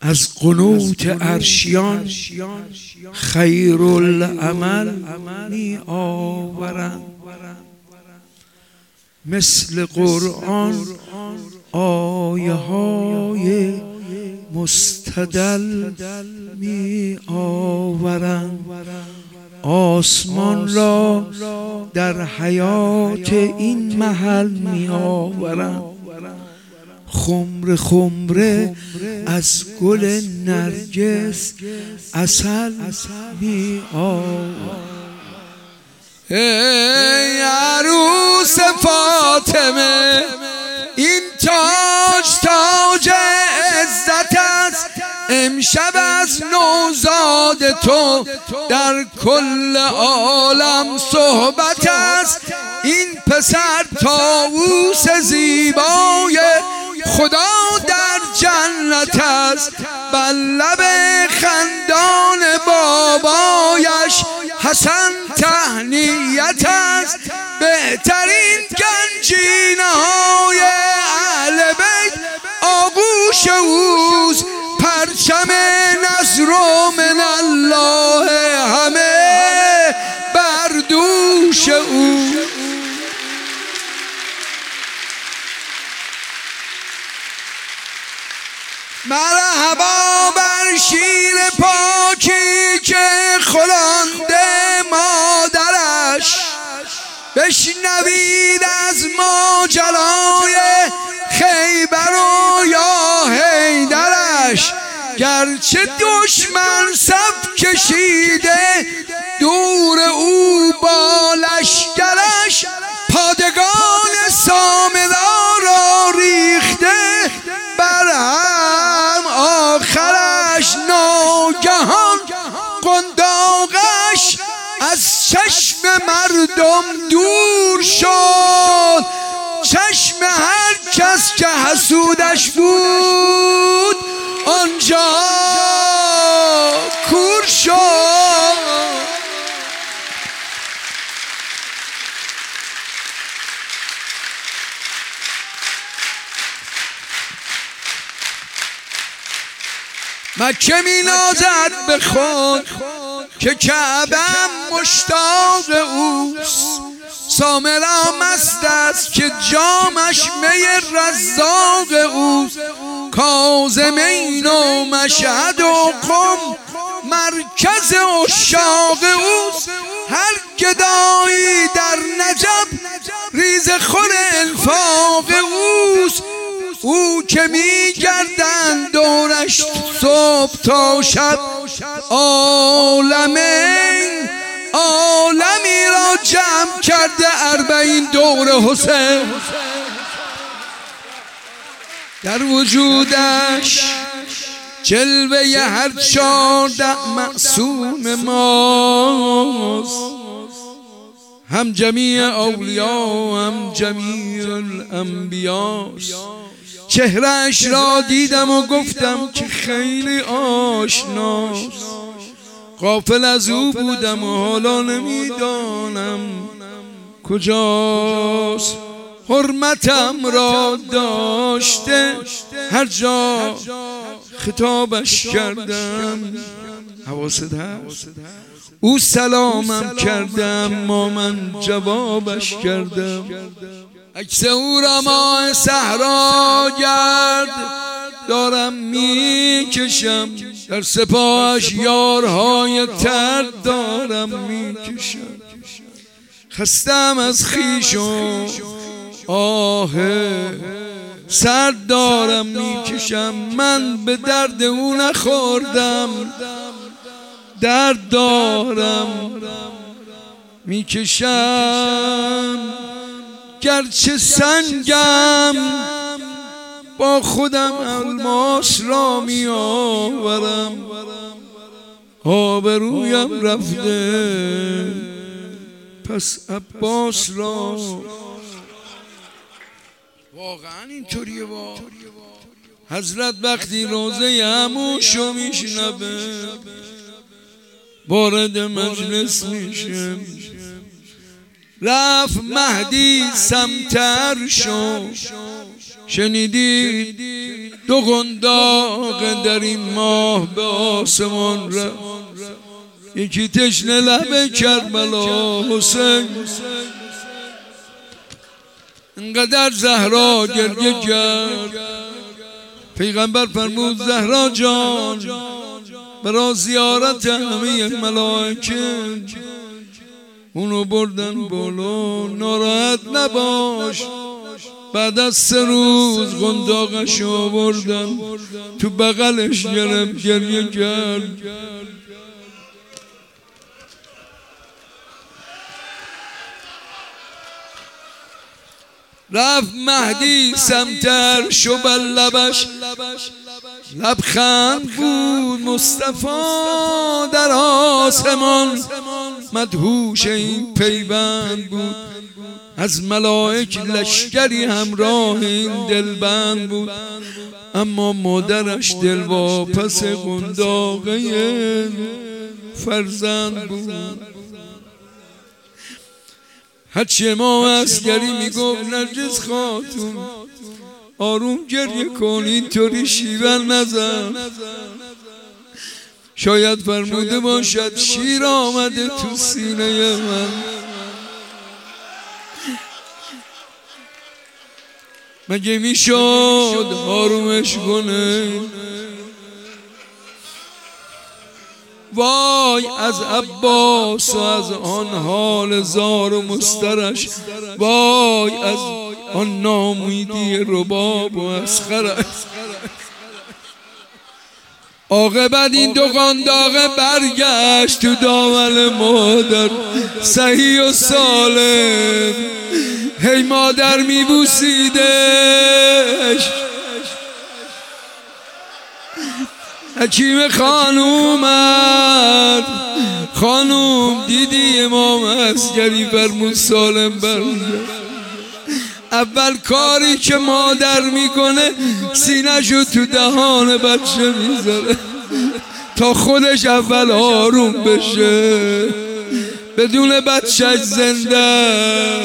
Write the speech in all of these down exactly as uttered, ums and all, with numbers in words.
از قنوت عرشیان خیر العمل می آورند، مثل قرآن آیه های مستدل می آورند. آسمان را در حیات این محل می آورند. خمر خمره از گل نرگس عسل می آورند. ای عروس فاطمه، این تاج تاج عزت است. امشب از نوزاد تو در کل عالم صحبت است. این پسر طاووس زیبای خدا در جنت است. بر لب خندان بابایش حسن تهنیت است. بهترین گنجینه های اهل بیت آغوش اوست. پرچم نصر و من الله همه بر دوش او. مرحبا بر شیر پاکی که خلانده مادرش. بشنوید از ماجرای خیبر و یا حیدرش. گرچه دشمن صف کشیده دور او با لشکرش، پادگان سامرا را ریخته بر هم آخرش. ناگهان قنداقش از چشم مردم دور شد. چشم هر کس که حسودش بود آنجا کور شد. مکه می نازد به خود که کعبه‌ام مشتاق اوست. سامرا مست است که جامش می رزاق اوست. کاظمین و مشهد و قم مرکز عشاق اوست. هر گدایی در نجف ریز خور انفاق اوست. او که می گردند دورش صبح تا شب عالمین عالمی را جمع کرده اربعین دور حسین. در وجودش جلوه هر چارده معصوم ماست. هم جمیع اولیاء و هم جمیع الانبیاست. چهرهش را دیدم و گفتم که خیلی آشناست. غافل از او بودم و حالا نمیدانم کجاست. حرمتم را داشته هر جا خطابش کردم. حواست هست؟ او سلامم کردم ما من جوابش کردم. عکس او را ماه صحرا گرد دارم میکشم. در سپاهش یارهای ترد دارم میکشم. خستم از خویش و آه سرد دارم میکشم. من به درد او نخوردم، درد دارم میکشم. گرچه سنگم با خودم الماس را می آورم. آبرویم رفته پس عباس را. واقعا اینطوریه. وا حضرت وقتی روزه عموشو میشنوه وارد مجلس میشه. رفت مهدی سمتر شو. شنیدید دو قنداق در این ماه به آسمان رفت، یکی تشنه لب کربلا حسین. انقدر زهرا گریه کرد، پیغمبر فرمود زهرا جان برای زیارت همه ملائکه اونو بردن بالا، ناراحت نباش. بعد از سه روز قنداقشو بردن تو بغلش گرفت، گریه کرد. رفت مهدی سمتر شبل لبش لبخند بود، مصطفی در آسمان مدهوش این پیوند بود. از ملائک لشکری همراه این دلبند بود، اما مادرش دلواپس قنداقه فرزند بود. هرچه ما عسکری میگفت نرگس خاتون آروم گریه کن، اینطوری شیون نزن. شاید فرموده باشد شیر آمده تو سینه من. مگه میشد آرومش کنه؟ وای از عباس و از آن حال زار و مسترش، وای از آن نامیدی رباب و اسخرش. عاقبت این دو قنداقه برگشت تو دامن مادر صحیح و سالم. هی مادر میبوسیدش. حکیم خانومت خانوم دیدی امام عسکری فرمود سالم برگشت. اول کاری که مادر میکنه سینه‌شو تو دهان بچه میذاره تا خودش اول آروم بشه بدون بچهش زنده.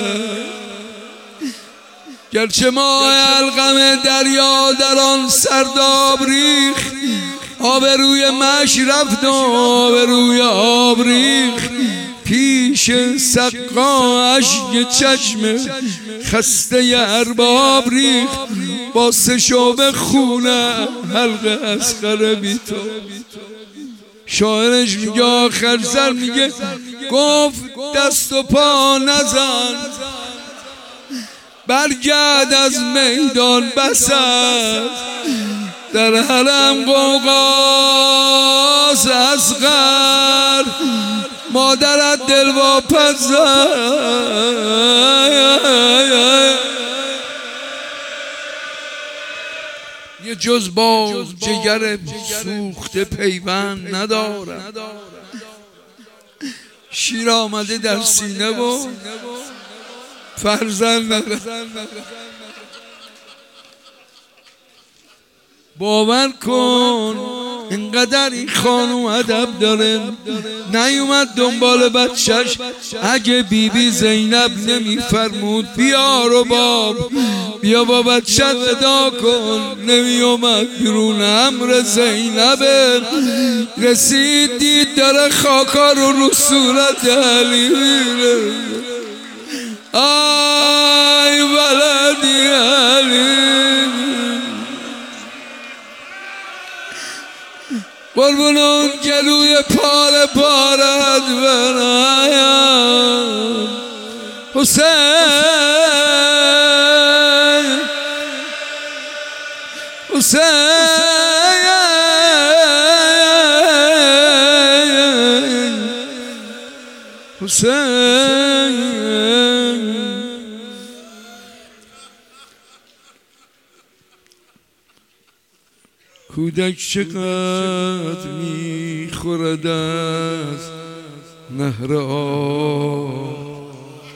گرچه ماه القمه دریا در آن سرداب ریخت، آب روی مش رفت و آب روی آب ریخت. پیش سقا اشک چشم خسته ارباب ریخت، با سه شعبه خونه حلق اسخر بی تو. شاعرش میگه آخر سر میگه گفت دست و پا نزن، برگرد از میدان بسر. در حرم قوقاز اصغر، مادرت دلواپس یه جز با جگر سوخته پیوند ندارم. شیر آمده در سینه و فرزند ندارم. باور کن اینقدر این خانوم ادب داره، نیومد دنبال بچهش. اگه بیبی بی زینب نمیفرمود بیا رباب بیا با بچه ودا کن، نمیومد بیرون. امر زینب رسید دید داره خاکا رو رو صورت علی میره. آی ولدی علی، قربون اون گلوی پاره پارت برایم حسین حسین حسین. کودک چقدر میخورد از نهر آب،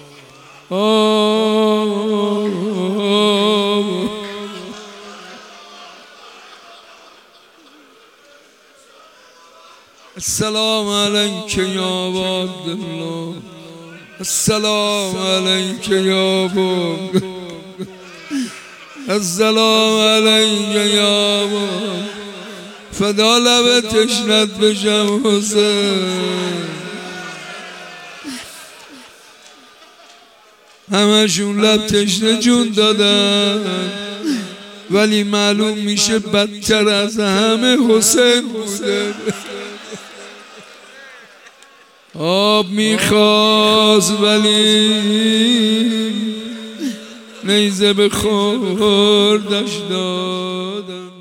السلام علیک یا عبدالله، السلام علیک یا عبدالله، السلام علیک یا ابا فدا لب تشنت بشم حسین. همشون لب تشنه جون دادن ولی معلوم میشه بدتر از همه حسین بوده. آب میخواست ولی نیزه به خوردش دادن.